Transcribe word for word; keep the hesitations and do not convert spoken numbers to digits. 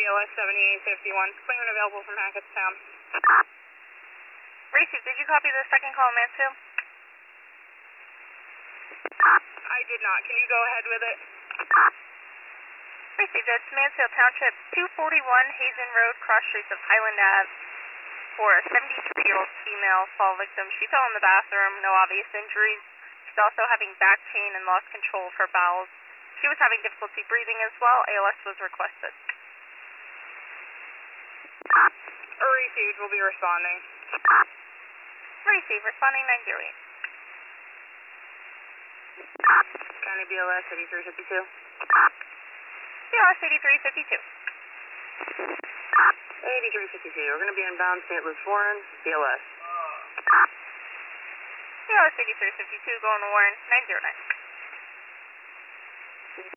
B L S seventy-eight fifty-one, clear and available from Hackettstown. Receive, did you copy the second call, Mansfield? I did not. Can you go ahead with it? Receive, it's Mansfield Township, two forty-one Hazen Road, cross streets of Highland Ave, for a seventy-two-year-old female fall victim. She fell in the bathroom, no obvious injuries. She's also having back pain and lost control of her bowels. She was having difficulty breathing as well. A L S was requested. Received, we'll be responding. Receive, responding nine zero eight. County B L S eighty-three fifty-two. B L S eighty-three fifty-two. eighty-three fifty-two, we're going to be inbound Saint Louis Warren, B L S. B L S eighty-three fifty-two, going to Warren, nine zero nine.